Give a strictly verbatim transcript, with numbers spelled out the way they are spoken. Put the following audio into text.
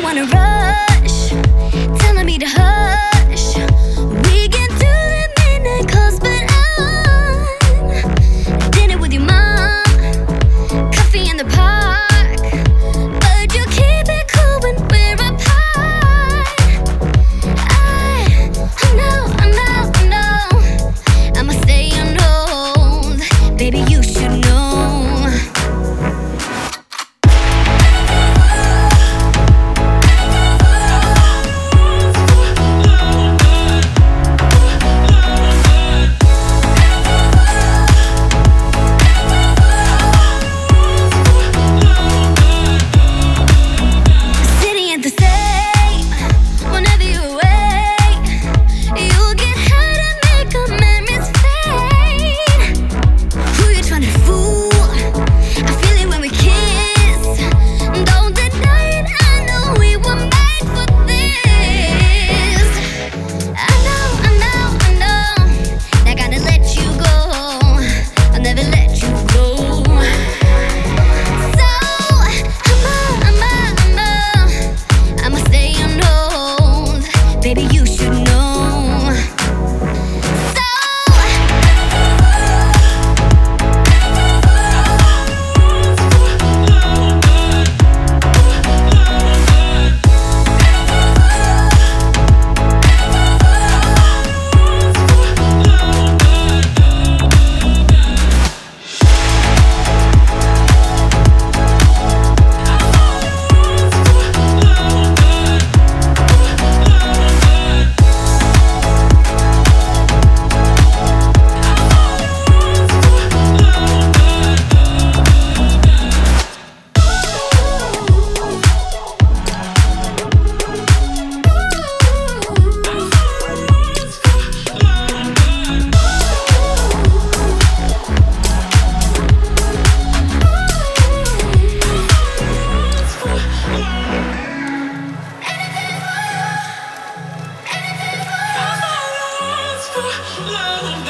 wanna rush, telling me to hush. We can do the midnight calls, but I'm dinner with your mom, coffee in the park, but you keep it cool when we're apart. I, I know, I know, I know, I'ma stay on hold. Baby, you should know. Baby, you should know. So love.